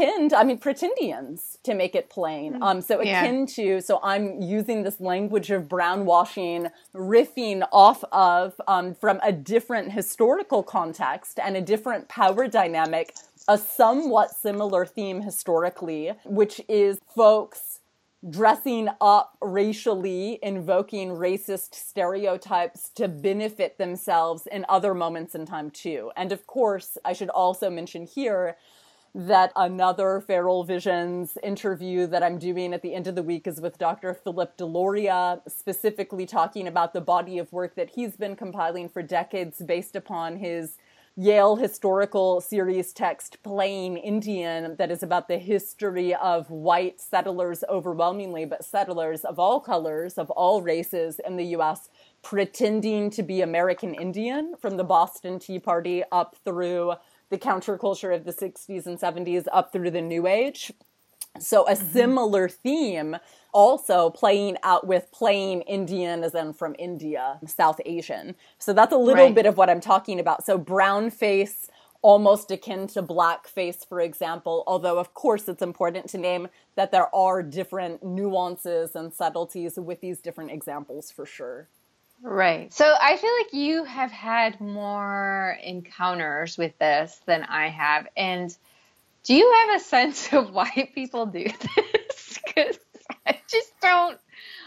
pretendians, to make it plain. Akin to, so I'm using this language of brownwashing, riffing off of, from a different historical context and a different power dynamic, a somewhat similar theme historically, which is folks dressing up racially, invoking racist stereotypes to benefit themselves in other moments in time too. And of course, I should also mention here that another Feral Visions interview that I'm doing at the end of the week is with Dr. Philip Deloria, specifically talking about the body of work that he's been compiling for decades based upon his Yale historical series text, Playing Indian, that is about the history of white settlers overwhelmingly, but settlers of all colors, of all races in the U.S., pretending to be American Indian, from the Boston Tea Party up through the counterculture of the 60s and 70s, up through the New Age. So a similar theme also playing out with Playing Indian, as in from India, South Asian. So that's a little bit of what I'm talking about. So brown face, almost akin to blackface, for example, although of course it's important to name that there are different nuances and subtleties with these different examples for sure. Right. So I feel like you have had more encounters with this than I have. And do you have a sense of why people do this? Because I just don't,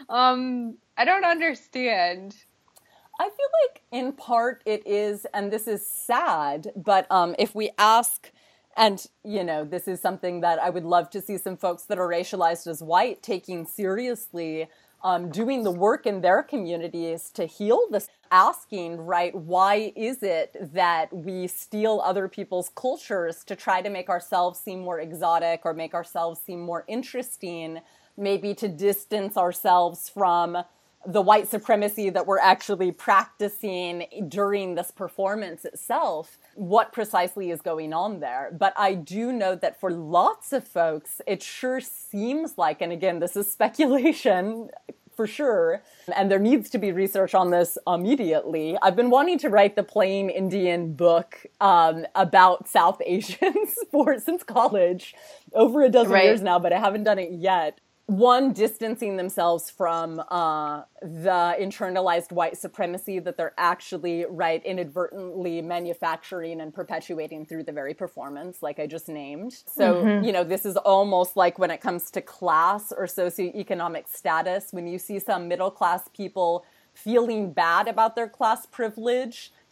I don't understand. I feel like in part it is, and this is sad, but if we ask, and you know, this is something that I would love to see some folks that are racialized as white taking seriously, doing the work in their communities to heal this, asking, right, why is it that we steal other people's cultures to try to make ourselves seem more exotic or make ourselves seem more interesting, maybe to distance ourselves from the white supremacy that we're actually practicing during this performance itself, what precisely is going on there. But I do know that for lots of folks, it sure seems like, and again, this is speculation for sure, and there needs to be research on this immediately. I've been wanting to write the Playing Indian book about South Asians since college, over a dozen years now, but I haven't done it yet. One, distancing themselves from the internalized white supremacy that they're actually, right, inadvertently manufacturing and perpetuating through the very performance, like I just named. So, you know, this is almost like when it comes to class or socioeconomic status, when you see some middle-class people feeling bad about their class privilege,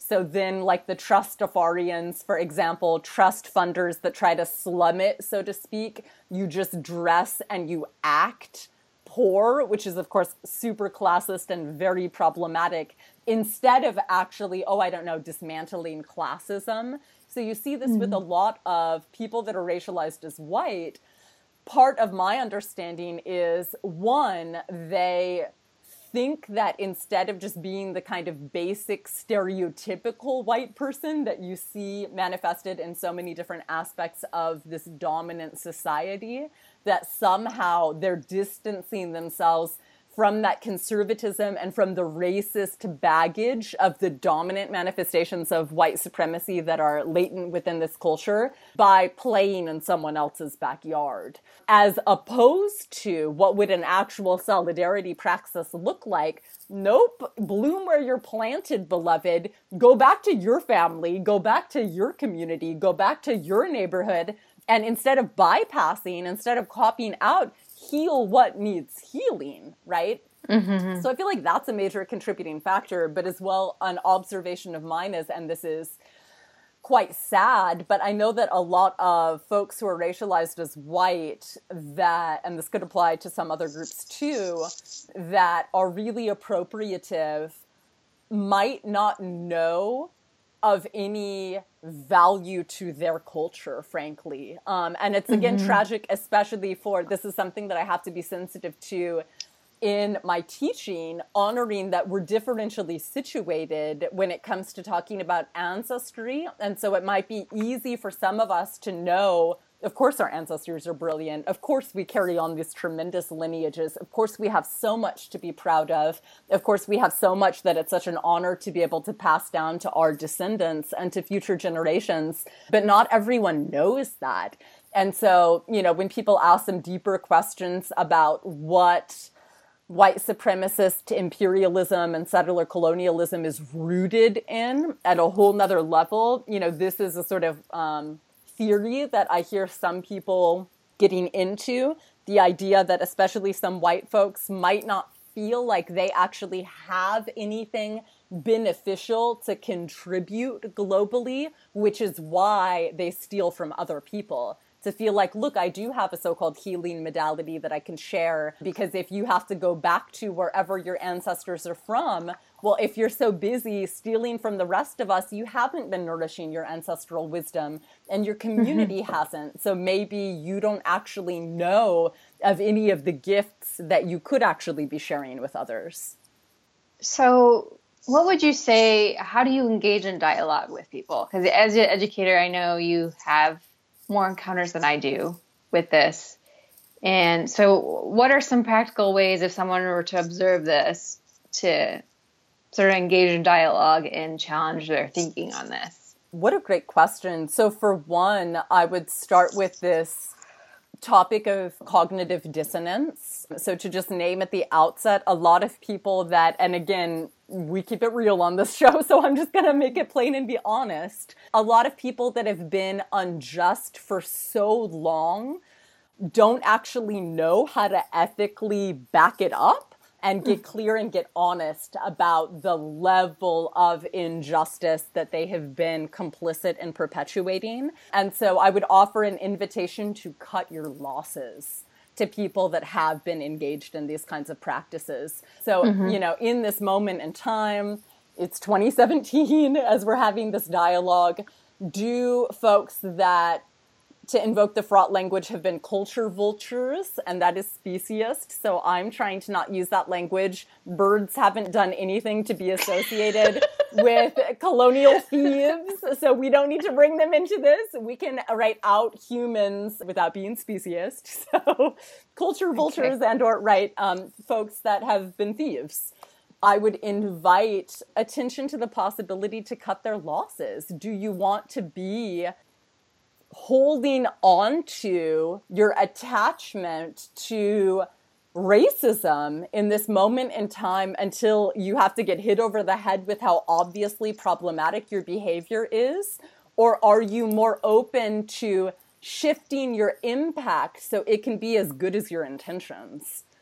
So then like the trustafarians, for example, trust funders that try to slum it, so to speak, you just dress and you act poor, which is of course super classist and very problematic, instead of actually, dismantling classism. So you see this with a lot of people that are racialized as white. Part of my understanding is, one, they think that instead of just being the kind of basic stereotypical white person that you see manifested in so many different aspects of this dominant society, that somehow they're distancing themselves from that conservatism and from the racist baggage of the dominant manifestations of white supremacy that are latent within this culture by playing in someone else's backyard. As opposed to what would an actual solidarity praxis look like. Nope, bloom where you're planted, beloved. Go back to your family, go back to your community, go back to your neighborhood. And instead of bypassing, instead of copying out, heal what needs healing, right? Mm-hmm. So I feel like that's a major contributing factor, but as well, an observation of mine is, and this is quite sad, but I know that a lot of folks who are racialized as white that, and this could apply to some other groups too, that are really appropriative might not know of any value to their culture, frankly. And it's, again, tragic, especially for, this is something that I have to be sensitive to in my teaching, honoring that we're differentially situated when it comes to talking about ancestry. And so it might be easy for some of us to know, of course our ancestors are brilliant. Of course we carry on these tremendous lineages. Of course we have so much to be proud of. Of course we have so much that it's such an honor to be able to pass down to our descendants and to future generations. But not everyone knows that. And so, when people ask some deeper questions about what white supremacist imperialism and settler colonialism is rooted in at a whole nother level, this is a sort of theory that I hear some people getting into, the idea that especially some white folks might not feel like they actually have anything beneficial to contribute globally, which is why they steal from other people. To feel like, look, I do have a so-called healing modality that I can share, because if you have to go back to wherever your ancestors are from, well, if you're so busy stealing from the rest of us, you haven't been nourishing your ancestral wisdom and your community hasn't. So maybe you don't actually know of any of the gifts that you could actually be sharing with others. So what would you say, how do you engage in dialogue with people? Because as an educator, I know you have more encounters than I do with this. And so what are some practical ways, if someone were to observe this, to sort of engage in dialogue and challenge their thinking on this? What a great question. So for one, I would start with this topic of cognitive dissonance. So to just name at the outset, a lot of people that, and again, we keep it real on this show, so I'm just going to make it plain and be honest. A lot of people that have been unjust for so long don't actually know how to ethically back it up and get clear and get honest about the level of injustice that they have been complicit in perpetuating. And so I would offer an invitation to cut your losses to people that have been engaged in these kinds of practices. So, in this moment in time, it's 2017 as we're having this dialogue, do folks that, to invoke the fraught language, have been culture vultures, and that is speciest. So I'm trying to not use that language. Birds haven't done anything to be associated with colonial thieves, so we don't need to bring them into this. We can write out humans without being speciest. So culture vultures and or folks that have been thieves. I would invite attention to the possibility to cut their losses. Do you want to be holding on to your attachment to racism in this moment in time until you have to get hit over the head with how obviously problematic your behavior is? Or are you more open to shifting your impact so it can be as good as your intentions?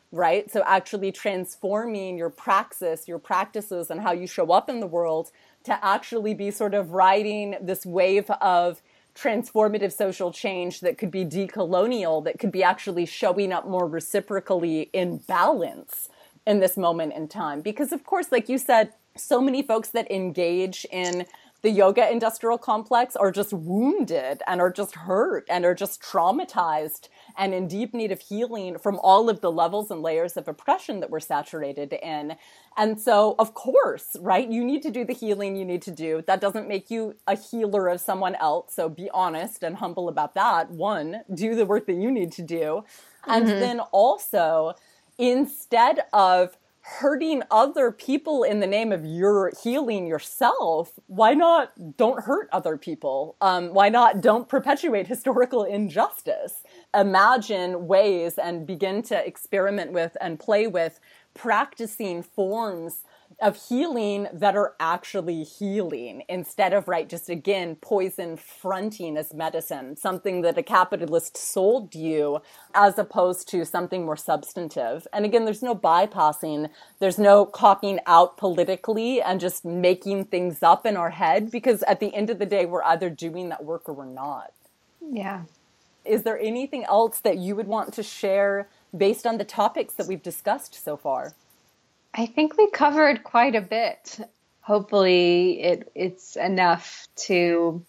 right? So actually transforming your praxis, your practices, and how you show up in the world to actually be sort of riding this wave of transformative social change that could be decolonial, that could be actually showing up more reciprocally in balance in this moment in time. Because of course, like you said, so many folks that engage in the yoga industrial complex are just wounded and are just hurt and are just traumatized and in deep need of healing from all of the levels and layers of oppression that we're saturated in. And so, of course, right, you need to do the healing you need to do. That doesn't make you a healer of someone else. So be honest and humble about that. One, do the work that you need to do. And then also, instead of hurting other people in the name of your healing yourself, why not don't hurt other people? Why not don't perpetuate historical injustice? Imagine ways and begin to experiment with and play with practicing forms of healing that are actually healing instead of, right, just again, poison fronting as medicine, something that a capitalist sold you as opposed to something more substantive. And again, there's no bypassing, there's no copying out politically and just making things up in our head, because at the end of the day, we're either doing that work or we're not. Yeah. Is there anything else that you would want to share based on the topics that we've discussed so far? I think we covered quite a bit. Hopefully it's enough to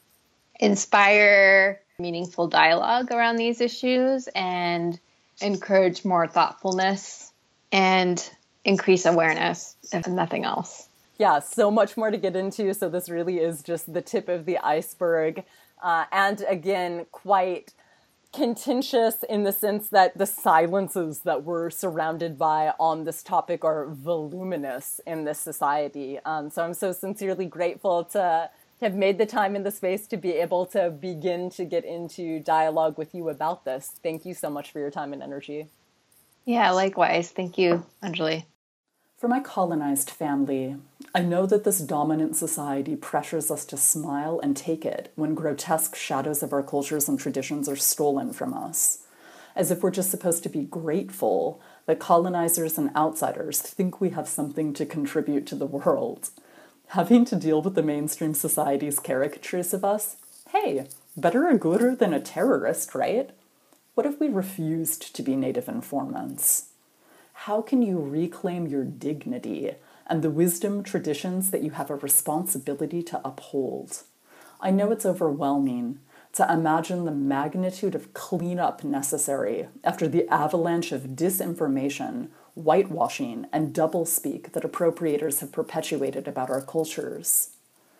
inspire meaningful dialogue around these issues and encourage more thoughtfulness and increase awareness, if nothing else. Yeah, so much more to get into. So this really is just the tip of the iceberg. And again, quite contentious in the sense that the silences that we're surrounded by on this topic are voluminous in this society. So I'm so sincerely grateful to have made the time and the space to be able to begin to get into dialogue with you about this. Thank you so much for your time and energy. Yeah, likewise. Thank you, Anjali. For my colonized family, I know that this dominant society pressures us to smile and take it when grotesque shadows of our cultures and traditions are stolen from us, as if we're just supposed to be grateful that colonizers and outsiders think we have something to contribute to the world. Having to deal with the mainstream society's caricatures of us, hey, better a gooder than a terrorist, right? What if we refused to be native informants? How can you reclaim your dignity and the wisdom traditions that you have a responsibility to uphold? I know it's overwhelming to imagine the magnitude of cleanup necessary after the avalanche of disinformation, whitewashing, and doublespeak that appropriators have perpetuated about our cultures.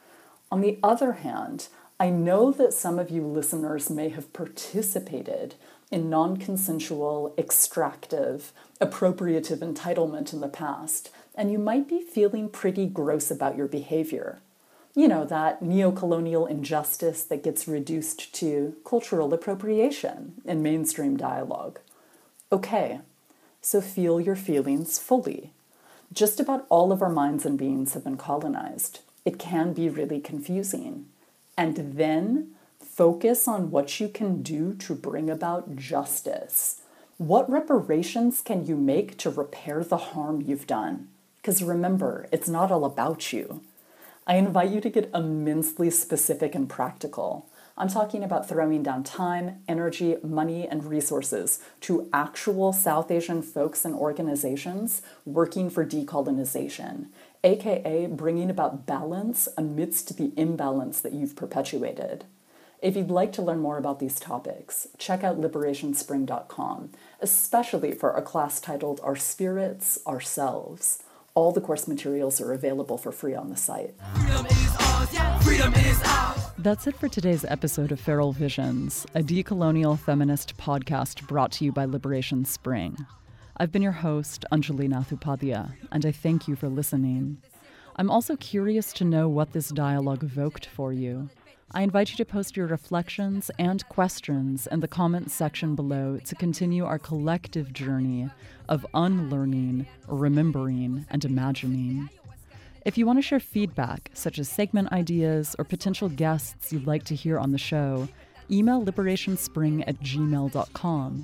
On the other hand, I know that some of you listeners may have participated in non-consensual, extractive, appropriative entitlement in the past, and you might be feeling pretty gross about your behavior. You know, that neo-colonial injustice that gets reduced to cultural appropriation in mainstream dialogue. Okay, so feel your feelings fully. Just about all of our minds and beings have been colonized. It can be really confusing. And then focus on what you can do to bring about justice. What reparations can you make to repair the harm you've done? Because remember, it's not all about you. I invite you to get immensely specific and practical. I'm talking about throwing down time, energy, money, and resources to actual South Asian folks and organizations working for decolonization, aka bringing about balance amidst the imbalance that you've perpetuated. If you'd like to learn more about these topics, check out liberationspring.com, especially for a class titled Our Spirits, Ourselves. All the course materials are available for free on the site. Freedom is ours, yeah, freedom is ours. That's it for today's episode of Feral Visions, a decolonial feminist podcast brought to you by Liberation Spring. I've been your host, Anjali Nath Upadhyaya, and I thank you for listening. I'm also curious to know what this dialogue evoked for you. I invite you to post your reflections and questions in the comments section below to continue our collective journey of unlearning, remembering, and imagining. If you want to share feedback, such as segment ideas or potential guests you'd like to hear on the show, email liberationspring@gmail.com.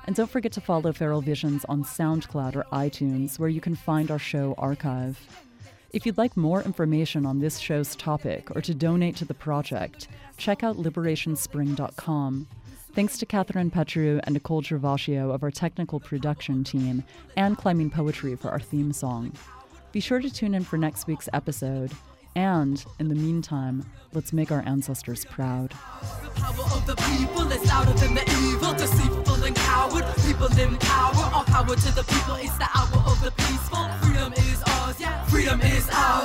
And don't forget to follow Feral Visions on SoundCloud or iTunes, where you can find our show archive. If you'd like more information on this show's topic or to donate to the project, check out liberationspring.com. Thanks to Catherine Petru and Nicole Gervasio of our technical production team, and Climbing Poetry for our theme song. Be sure to tune in for next week's episode. And, in the meantime, let's make our ancestors proud. The power of the people is louder than the evil, deceitful and coward. People in power, all power to the people. It's the hour of the peaceful. Freedom is ours, yeah. Freedom is ours.